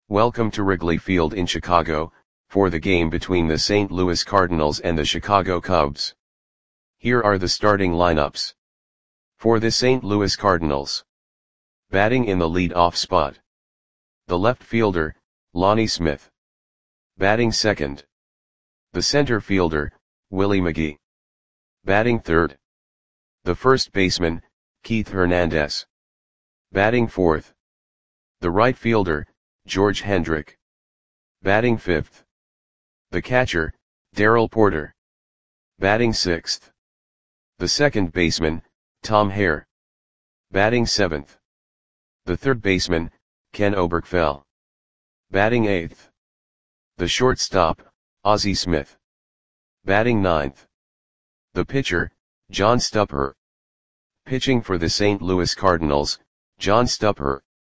Welcome to Wrigley Field in Chicago, for the game between the St. Louis Cardinals and the Chicago Cubs. Here are the starting lineups. For the St. Louis Cardinals. Batting in the lead-off spot. The left fielder, Lonnie Smith. Batting second. The center fielder, Willie McGee. Batting third. The first baseman, Keith Hernandez. Batting fourth. The right fielder, George Hendrick. Batting fifth. The catcher, Darrell Porter. Batting sixth. The second baseman, Tom Hare. Batting seventh. The third baseman, Ken Oberkfell. Batting eighth. The shortstop, Ozzie Smith. Batting ninth. The pitcher, John Stupper. Pitching for the St. Louis Cardinals, John Stupper.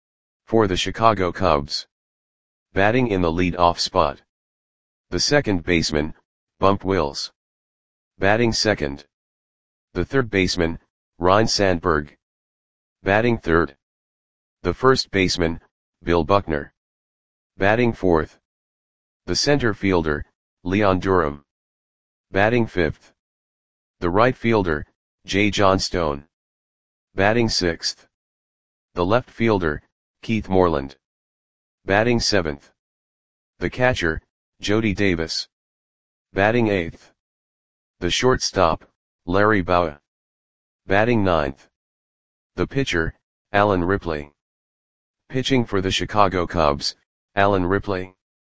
For the Chicago Cubs. Batting in the lead-off spot. The second baseman, Bump Wills. Batting second. The third baseman, Ryne Sandberg. Batting third. The first baseman, Bill Buckner. Batting fourth. The center fielder, Leon Durham. Batting fifth. The right fielder, Jay Johnstone. Batting sixth. The left fielder, Keith Moreland. Batting seventh. The catcher, Jody Davis. Batting eighth. The shortstop, Larry Bowa. Batting ninth. The pitcher, Alan Ripley. Pitching for the Chicago Cubs, Alan Ripley.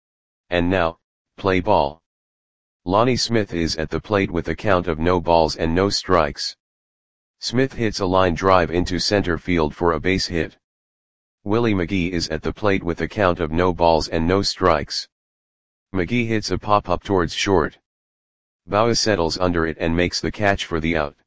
And now, play ball. Lonnie Smith is at the plate with a count of no balls and no strikes. Smith hits a line drive into center field for a base hit. Willie McGee is at the plate with a count of no balls and no strikes. McGee hits a pop-up towards short. Bowa settles under it and makes the catch for the out.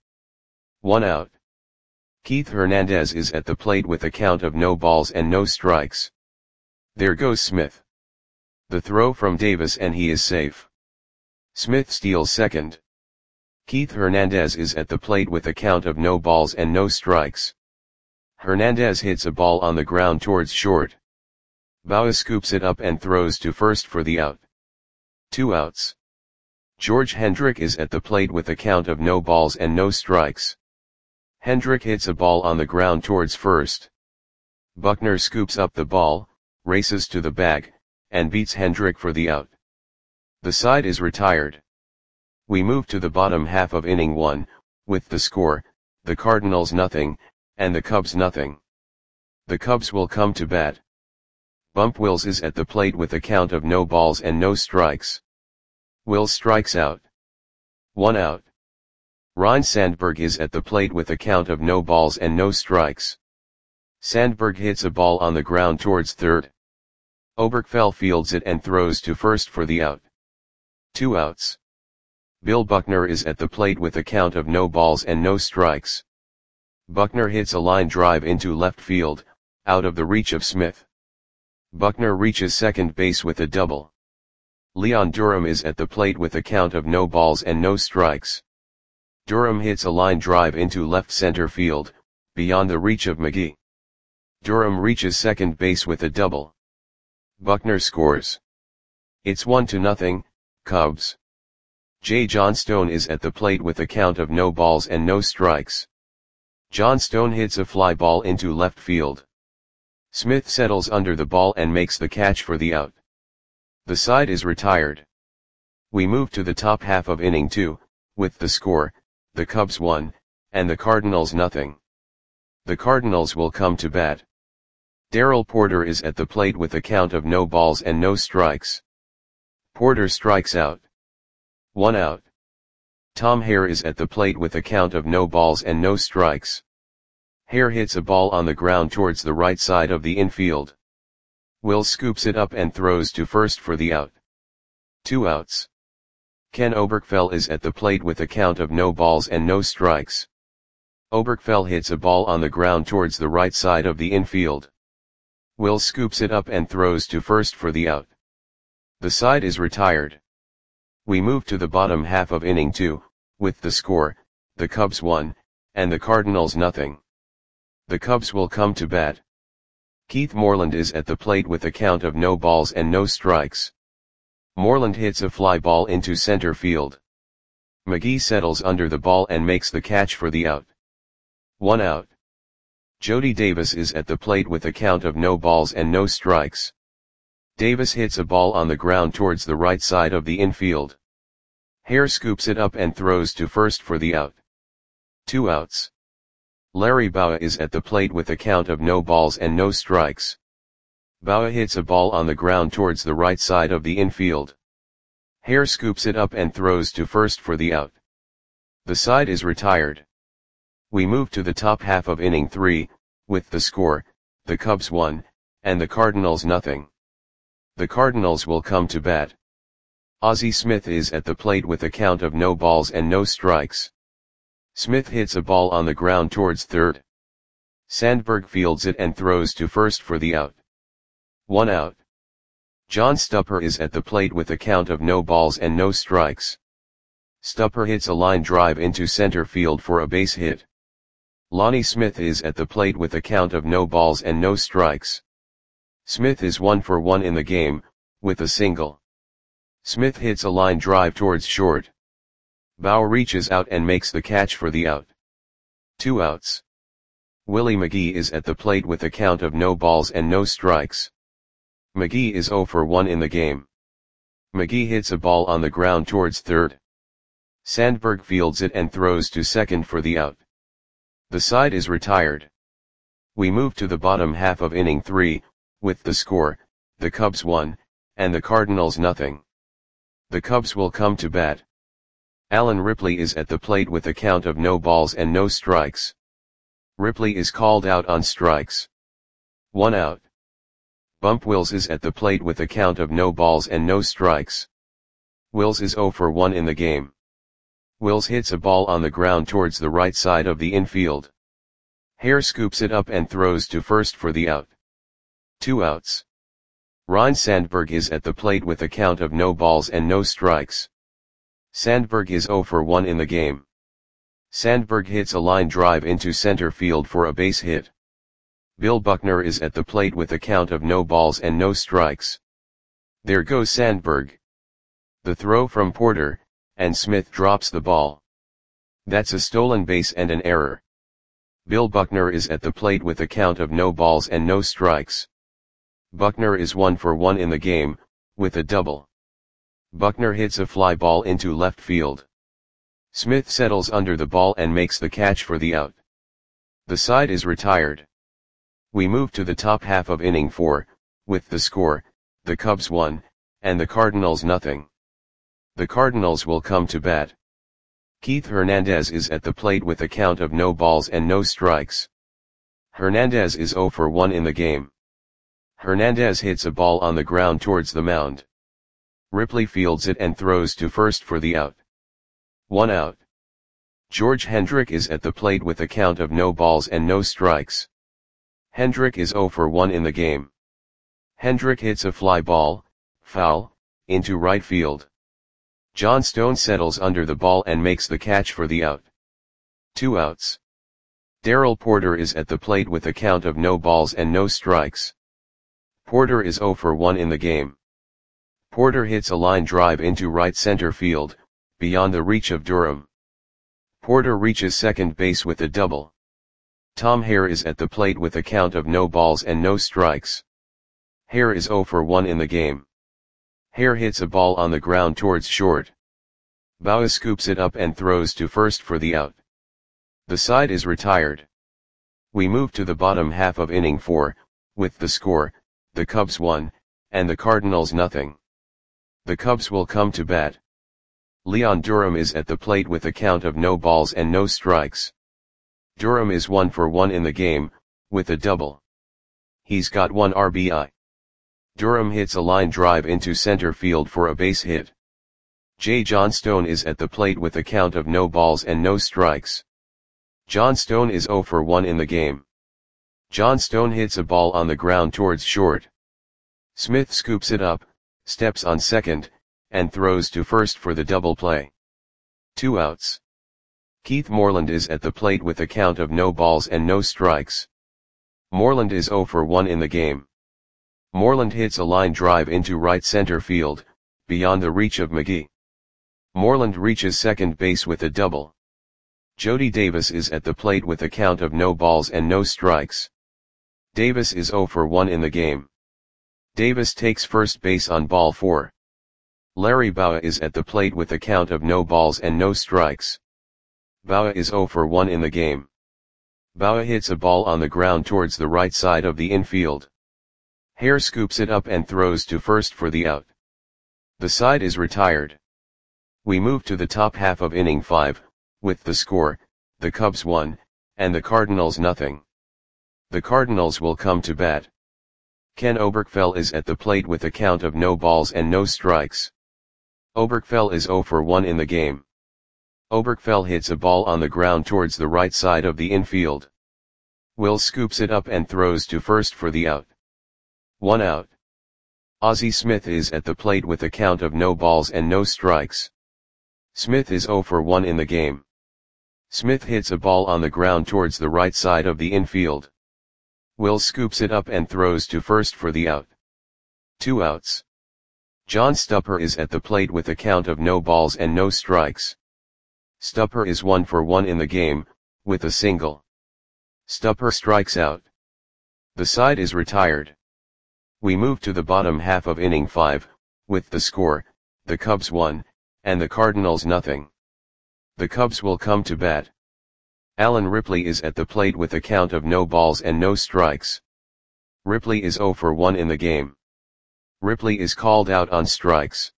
1 out. Keith Hernandez is at the plate with a count of no balls and no strikes. There goes Smith. The throw from Davis and he is safe. Smith steals second. Keith Hernandez is at the plate with a count of no balls and no strikes. Hernandez hits a ball on the ground towards short. Bowa scoops it up and throws to first for the out. 2 outs. George Hendrick is at the plate with a count of no balls and no strikes. Hendrick hits a ball on the ground towards first. Buckner scoops up the ball, races to the bag, and beats Hendrick for the out. The side is retired. We move to the bottom half of inning 1, with the score, the Cardinals nothing, and the Cubs nothing. The Cubs will come to bat. Bump Wills is at the plate with a count of no balls and no strikes. Wills strikes out. 1 out. Ryne Sandberg is at the plate with a count of no balls and no strikes. Sandberg hits a ball on the ground towards third. Oberkfell fields it and throws to first for the out. 2 outs. Bill Buckner is at the plate with a count of no balls and no strikes. Buckner hits a line drive into left field, out of the reach of Smith. Buckner reaches second base with a double. Leon Durham is at the plate with a count of no balls and no strikes. Durham hits a line drive into left center field, beyond the reach of McGee. Durham reaches second base with a double. Buckner scores. It's 1-0, Cubs. Jay Johnstone is at the plate with a count of no balls and no strikes. Johnstone hits a fly ball into left field. Smith settles under the ball and makes the catch for the out. The side is retired. We move to the top half of inning 2, with the score, the Cubs 1, and the Cardinals nothing. The Cardinals will come to bat. Darrell Porter is at the plate with a count of no balls and no strikes. Porter strikes out. 1 out. Tom Hare is at the plate with a count of no balls and no strikes. Hare hits a ball on the ground towards the right side of the infield. Wills scoops it up and throws to first for the out. 2 outs. Ken Oberkfell is at the plate with a count of no balls and no strikes. Oberkfell hits a ball on the ground towards the right side of the infield. Wills scoops it up and throws to first for the out. The side is retired. We move to the bottom half of inning 2, with the score, the Cubs 1, and the Cardinals nothing. The Cubs will come to bat. Keith Moreland is at the plate with a count of no balls and no strikes. Moreland hits a fly ball into center field. McGee settles under the ball and makes the catch for the out. 1 out. Jody Davis is at the plate with a count of no balls and no strikes. Davis hits a ball on the ground towards the right side of the infield. Hare scoops it up and throws to first for the out. 2 outs. Larry Bowa is at the plate with a count of no balls and no strikes. Bowa hits a ball on the ground towards the right side of the infield. Hare scoops it up and throws to first for the out. The side is retired. We move to the top half of inning 3, with the score, the Cubs 1, and the Cardinals nothing. The Cardinals will come to bat. Ozzie Smith is at the plate with a count of no balls and no strikes. Smith hits a ball on the ground towards third. Sandberg fields it and throws to first for the out. 1 out. John Stupper is at the plate with a count of no balls and no strikes. Stupper hits a line drive into center field for a base hit. Lonnie Smith is at the plate with a count of no balls and no strikes. Smith is 1 for 1 in the game, with a single. Smith hits a line drive towards short. Bowa reaches out and makes the catch for the out. 2 outs. Willie McGee is at the plate with a count of no balls and no strikes. McGee is 0 for 1 in the game. McGee hits a ball on the ground towards third. Sandberg fields it and throws to second for the out. The side is retired. We move to the bottom half of inning 3, with the score, the Cubs 1, and the Cardinals nothing. The Cubs will come to bat. Alan Ripley is at the plate with a count of no balls and no strikes. Ripley is called out on strikes. 1 out. Bump Wills is at the plate with a count of no balls and no strikes. Wills is 0 for 1 in the game. Wills hits a ball on the ground towards the right side of the infield. Hare scoops it up and throws to first for the out. 2 outs. Ryne Sandberg is at the plate with a count of no balls and no strikes. Sandberg is 0 for 1 in the game. Sandberg hits a line drive into center field for a base hit. Bill Buckner is at the plate with a count of no balls and no strikes. There goes Sandberg. The throw from Porter, and Smith drops the ball. That's a stolen base and an error. Bill Buckner is at the plate with a count of no balls and no strikes. Buckner is 1 for 1 in the game, with a double. Buckner hits a fly ball into left field. Smith settles under the ball and makes the catch for the out. The side is retired. We move to the top half of inning 4, with the score, the Cubs 1, and the Cardinals nothing. The Cardinals will come to bat. Keith Hernandez is at the plate with a count of no balls and no strikes. Hernandez is 0 for 1 in the game. Hernandez hits a ball on the ground towards the mound. Ripley fields it and throws to first for the out. 1 out. George Hendrick is at the plate with a count of no balls and no strikes. Hendrick is 0 for 1 in the game. Hendrick hits a fly ball, foul, into right field. John Stone settles under the ball and makes the catch for the out. 2 outs. Darrell Porter is at the plate with a count of no balls and no strikes. Porter is 0 for 1 in the game. Porter hits a line drive into right center field, beyond the reach of Durham. Porter reaches second base with a double. Tom Hare is at the plate with a count of no balls and no strikes. Hare is 0 for 1 in the game. Hare hits a ball on the ground towards short. Bowa scoops it up and throws to first for the out. The side is retired. We move to the bottom half of inning 4, with the score, the Cubs 1, and the Cardinals nothing. The Cubs will come to bat. Leon Durham is at the plate with a count of no balls and no strikes. Durham is 1 for 1 in the game, with a double. He's got 1 RBI. Durham hits a line drive into center field for a base hit. J. John Stone is at the plate with a count of no balls and no strikes. John Stone is 0 for 1 in the game. John Stone hits a ball on the ground towards short. Smith scoops it up, steps on second, and throws to first for the double play. 2 outs. Keith Moreland is at the plate with a count of no balls and no strikes. Moreland is 0 for 1 in the game. Moreland hits a line drive into right center field, beyond the reach of McGee. Moreland reaches second base with a double. Jody Davis is at the plate with a count of no balls and no strikes. Davis is 0 for 1 in the game. Davis takes first base on ball 4. Larry Bowa is at the plate with a count of no balls and no strikes. Bowa is 0 for 1 in the game. Bowa hits a ball on the ground towards the right side of the infield. Hare scoops it up and throws to first for the out. The side is retired. We move to the top half of inning 5, with the score, the Cubs 1, and the Cardinals nothing. The Cardinals will come to bat. Ken Oberkfell is at the plate with a count of no balls and no strikes. Oberkfell is 0 for 1 in the game. Oberkfell hits a ball on the ground towards the right side of the infield. Will scoops it up and throws to first for the out. 1 out. Ozzie Smith is at the plate with a count of no balls and no strikes. Smith is 0 for 1 in the game. Smith hits a ball on the ground towards the right side of the infield. Will scoops it up and throws to first for the out. 2 outs. John Stupper is at the plate with a count of no balls and no strikes. Stupper is 1 for 1 in the game, with a single. Stupper strikes out. The side is retired. We move to the bottom half of inning 5, with the score, the Cubs 1, and the Cardinals nothing. The Cubs will come to bat. Alan Ripley is at the plate with a count of no balls and no strikes. Ripley is 0 for 1 in the game. Ripley is called out on strikes.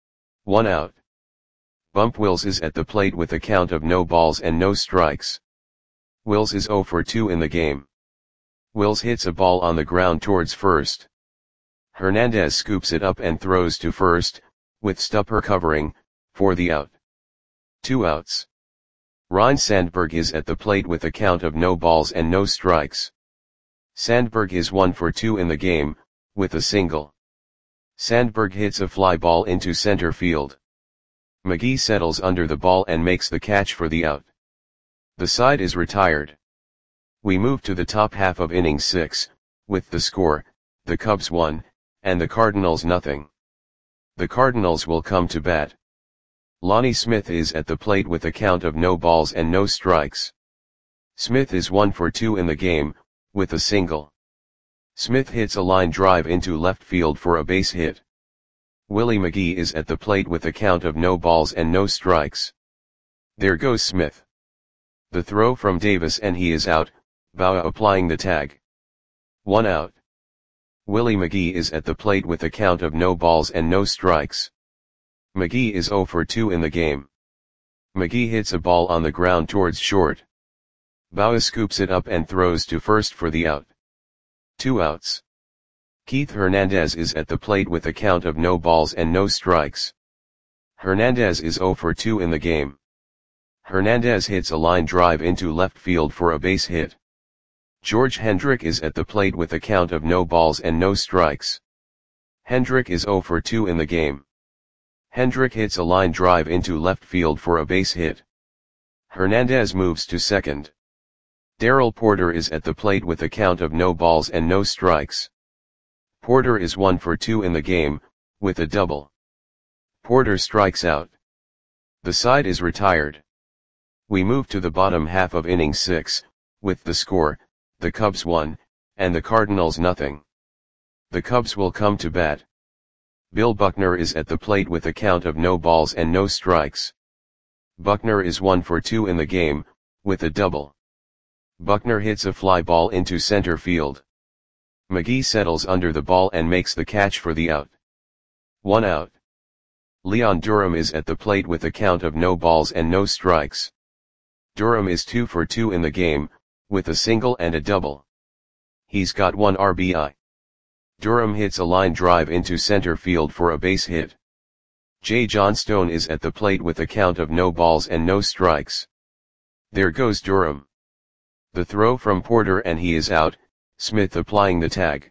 1 out. Bump Wills is at the plate with a count of no balls and no strikes. Wills is 0 for 2 in the game. Wills hits a ball on the ground towards first. Hernandez scoops it up and throws to first, with Stupper covering, for the out. 2 outs. Ryne Sandberg is at the plate with a count of no balls and no strikes. Sandberg is 1 for 2 in the game, with a single. Sandberg hits a fly ball into center field. McGee settles under the ball and makes the catch for the out. The side is retired. We move to the top half of inning 6, with the score, the Cubs 1, and the Cardinals nothing. The Cardinals will come to bat. Lonnie Smith is at the plate with a count of no balls and no strikes. Smith is 1 for 2 in the game, with a single. Smith hits a line drive into left field for a base hit. Willie McGee is at the plate with a count of no balls and no strikes. There goes Smith. The throw from Davis and he is out, Bowa applying the tag. 1 out. Willie McGee is at the plate with a count of no balls and no strikes. McGee is 0 for 2 in the game. McGee hits a ball on the ground towards short. Bowa scoops it up and throws to first for the out. 2 outs. Keith Hernandez is at the plate with a count of no balls and no strikes. Hernandez is 0 for 2 in the game. Hernandez hits a line drive into left field for a base hit. George Hendrick is at the plate with a count of no balls and no strikes. Hendrick is 0 for 2 in the game. Hendrick hits a line drive into left field for a base hit. Hernandez moves to second. Darrell Porter is at the plate with a count of no balls and no strikes. Porter is 1 for 2 in the game, with a double. Porter strikes out. The side is retired. We move to the bottom half of inning 6, with the score, the Cubs 1, and the Cardinals nothing. The Cubs will come to bat. Bill Buckner is at the plate with a count of no balls and no strikes. Buckner is 1 for 2 in the game, with a double. Buckner hits a fly ball into center field. McGee settles under the ball and makes the catch for the out. 1 out. Leon Durham is at the plate with a count of no balls and no strikes. Durham is 2 for 2 in the game, with a single and a double. He's got 1 RBI. Durham hits a line drive into center field for a base hit. Jay Johnstone is at the plate with a count of no balls and no strikes. There goes Durham. The throw from Porter and he is out, Smith applying the tag.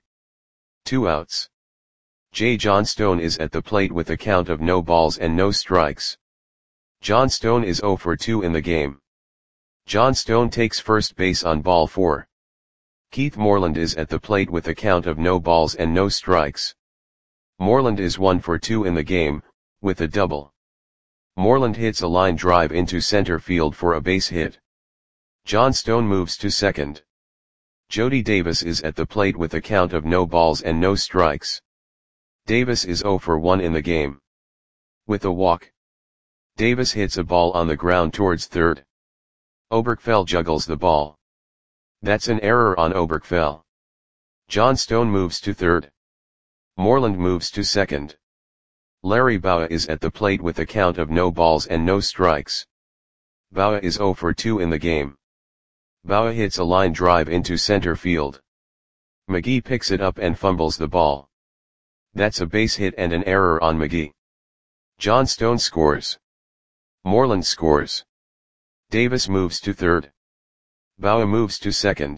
2 outs. Jay Johnstone is at the plate with a count of no balls and no strikes. Johnstone is 0 for 2 in the game. Johnstone takes first base on ball 4. Keith Moreland is at the plate with a count of no balls and no strikes. Moreland is 1 for 2 in the game, with a double. Moreland hits a line drive into center field for a base hit. John Stone moves to second. Jody Davis is at the plate with a count of no balls and no strikes. Davis is 0 for 1 in the game. With a walk, Davis hits a ball on the ground towards third. Oberkfell juggles the ball. That's an error on Oberkfell. John Stone moves to third. Moreland moves to second. Larry Bowa is at the plate with a count of no balls and no strikes. Bowa is 0 for 2 in the game. Bowa hits a line drive into center field. McGee picks it up and fumbles the ball. That's a base hit and an error on McGee. John Stone scores. Moreland scores. Davis moves to third. Bowa moves to second.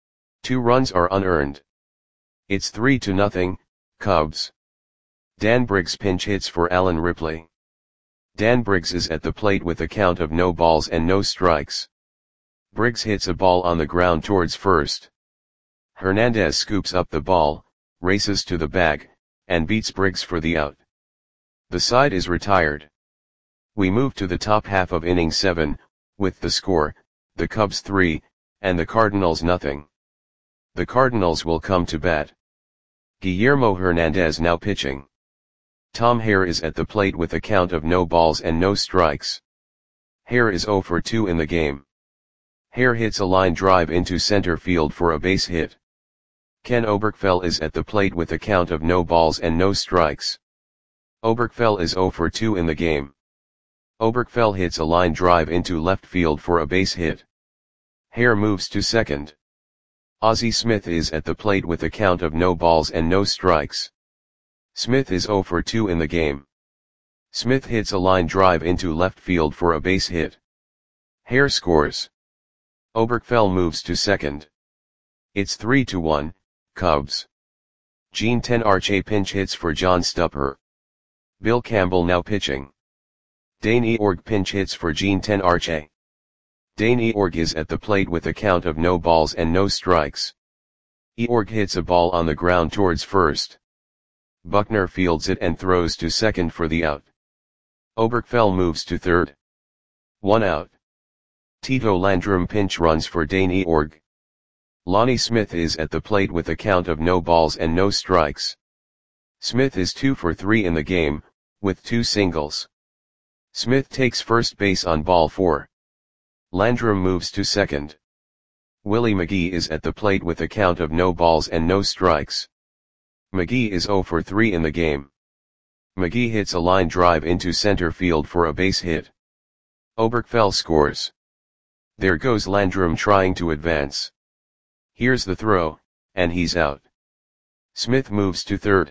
2 runs are unearned. It's 3-0, Cubs. Dan Briggs pinch hits for Alan Ripley. Dan Briggs is at the plate with a count of no balls and no strikes. Briggs hits a ball on the ground towards first. Hernandez scoops up the ball, races to the bag, and beats Briggs for the out. The side is retired. We move to the top half of inning 7, with the score, the Cubs 3, and the Cardinals nothing. The Cardinals will come to bat. Guillermo Hernandez now pitching. Tom Hare is at the plate with a count of no balls and no strikes. Hare is 0 for 2 in the game. Hare hits a line drive into center field for a base hit. Ken Oberkfell is at the plate with a count of no balls and no strikes. Oberkfell is 0 for 2 in the game. Oberkfell hits a line drive into left field for a base hit. Hare moves to second. Ozzie Smith is at the plate with a count of no balls and no strikes. Smith is 0 for 2 in the game. Smith hits a line drive into left field for a base hit. Hare scores. Oberkfell moves to second. It's 3-1, Cubs. Gene Tenarche pinch hits for John Stupper. Bill Campbell now pitching. Dane Eorg pinch hits for Gene Tenarche. Dane Eorg is at the plate with a count of no balls and no strikes. Eorg hits a ball on the ground towards first. Buckner fields it and throws to second for the out. Oberkfell moves to third. 1 out. Tito Landrum pinch runs for Dane Eorg. Lonnie Smith is at the plate with a count of no balls and no strikes. Smith is 2 for 3 in the game, with 2 singles. Smith takes first base on ball 4. Landrum moves to second. Willie McGee is at the plate with a count of no balls and no strikes. McGee is 0 for 3 in the game. McGee hits a line drive into center field for a base hit. Oberkfell scores. There goes Landrum trying to advance. Here's the throw, and he's out. Smith moves to third.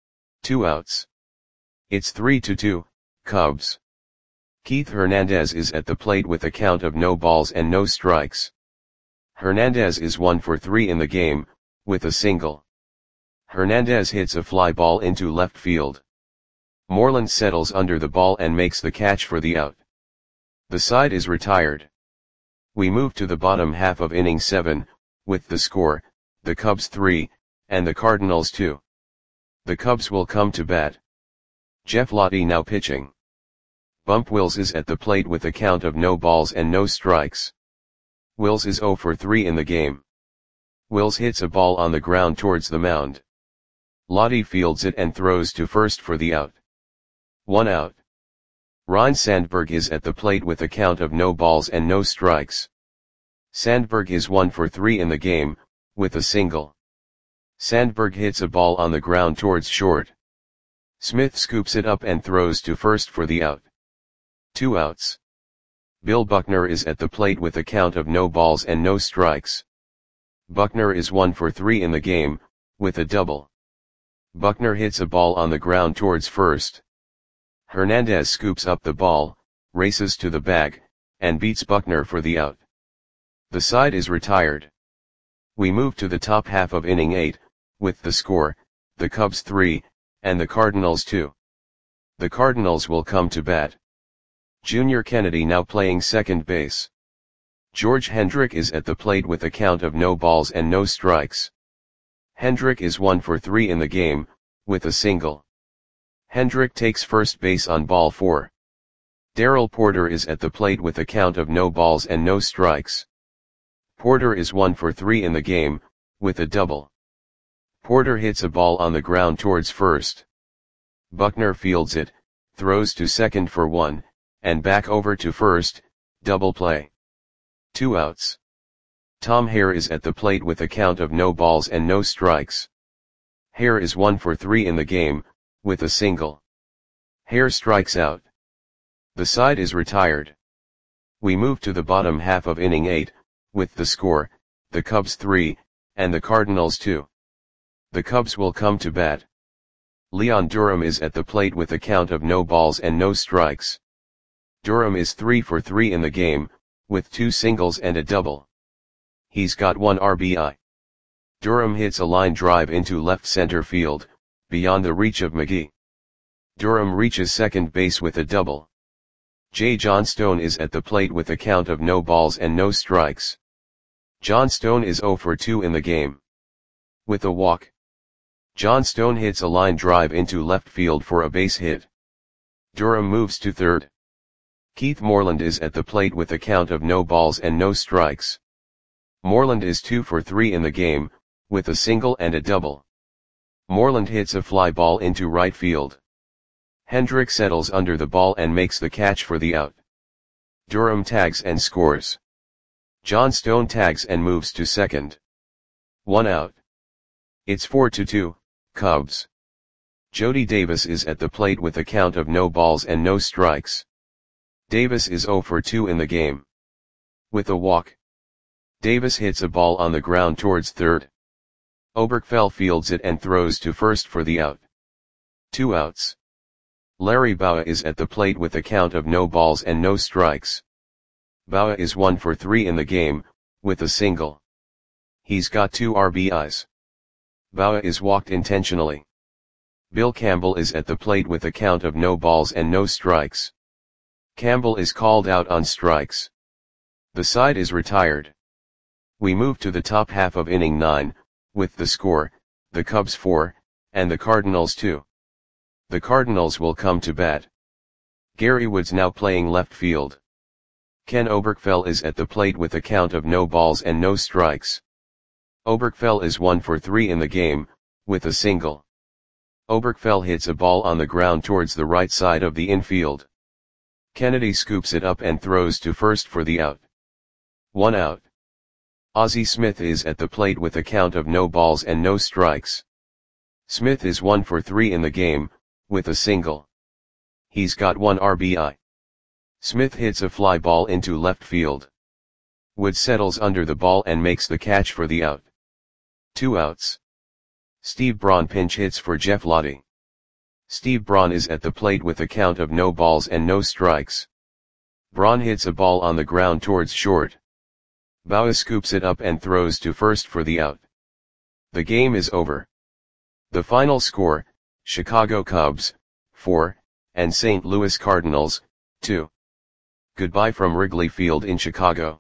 2 outs. It's 3-2, Cubs. Keith Hernandez is at the plate with a count of no balls and no strikes. Hernandez is 1 for 3 in the game, with a single. Hernandez hits a fly ball into left field. Moreland settles under the ball and makes the catch for the out. The side is retired. We move to the bottom half of inning 7, with the score, the Cubs 3, and the Cardinals 2. The Cubs will come to bat. Jeff Lottie now pitching. Bump Wills is at the plate with a count of no balls and no strikes. Wills is 0 for 3 in the game. Wills hits a ball on the ground towards the mound. Lottie fields it and throws to first for the out. 1 out. Ryne Sandberg is at the plate with a count of no balls and no strikes. Sandberg is 1 for 3 in the game, with a single. Sandberg hits a ball on the ground towards short. Smith scoops it up and throws to first for the out. 2 outs. Bill Buckner is at the plate with a count of no balls and no strikes. Buckner is 1 for 3 in the game, with a double. Buckner hits a ball on the ground towards first. Hernandez scoops up the ball, races to the bag, and beats Buckner for the out. The side is retired. We move to the top half of inning 8, with the score, the Cubs 3, and the Cardinals 2. The Cardinals will come to bat. Junior Kennedy now playing second base. George Hendrick is at the plate with a count of no balls and no strikes. Hendrick is 1 for 3 in the game, with a single. Hendrick takes first base on ball 4. Darrell Porter is at the plate with a count of no balls and no strikes. Porter is 1 for 3 in the game, with a double. Porter hits a ball on the ground towards first. Buckner fields it, throws to second for 1, and back over to first, double play. 2 outs. Tom Hare is at the plate with a count of no balls and no strikes. Hare is 1 for 3 in the game, with a single. Hare strikes out. The side is retired. We move to the bottom half of inning 8, with the score, the Cubs 3, and the Cardinals 2. The Cubs will come to bat. Leon Durham is at the plate with a count of no balls and no strikes. Durham is 3 for 3 in the game, with 2 singles and a double. He's got 1 RBI. Durham hits a line drive into left center field, beyond the reach of McGee. Durham reaches second base with a double. J. Johnstone is at the plate with a count of no balls and no strikes. Johnstone is 0 for 2 in the game. With a walk. Johnstone hits a line drive into left field for a base hit. Durham moves to third. Keith Moreland is at the plate with a count of no balls and no strikes. Moreland is 2 for 3 in the game, with a single and a double. Moreland hits a fly ball into right field. Hendrick settles under the ball and makes the catch for the out. Durham tags and scores. Johnstone tags and moves to second. 1 out. It's 4-2, Cubs. Jody Davis is at the plate with a count of no balls and no strikes. Davis is 0 for 2 in the game. With a walk. Davis hits a ball on the ground towards third. Oberkfell fields it and throws to first for the out. 2 outs. Larry Bowa is at the plate with a count of no balls and no strikes. Bowa is 1 for 3 in the game, with a single. He's got 2 RBIs. Bowa is walked intentionally. Bill Campbell is at the plate with a count of no balls and no strikes. Campbell is called out on strikes. The side is retired. We move to the top half of inning 9, with the score, the Cubs 4, and the Cardinals 2. The Cardinals will come to bat. Gary Woods now playing left field. Ken Oberkfell is at the plate with a count of no balls and no strikes. Oberkfell is 1 for 3 in the game, with a single. Oberkfell hits a ball on the ground towards the right side of the infield. Kennedy scoops it up and throws to first for the out. 1 out. Ozzie Smith is at the plate with a count of no balls and no strikes. Smith is 1 for 3 in the game, with a single. He's got 1 RBI. Smith hits a fly ball into left field. Woods settles under the ball and makes the catch for the out. 2 outs. Steve Braun pinch hits for Jeff Lottie. Steve Braun is at the plate with a count of no balls and no strikes. Braun hits a ball on the ground towards short. Bowa scoops it up and throws to first for the out. The game is over. The final score, Chicago Cubs, 4, and St. Louis Cardinals, 2. Goodbye from Wrigley Field in Chicago.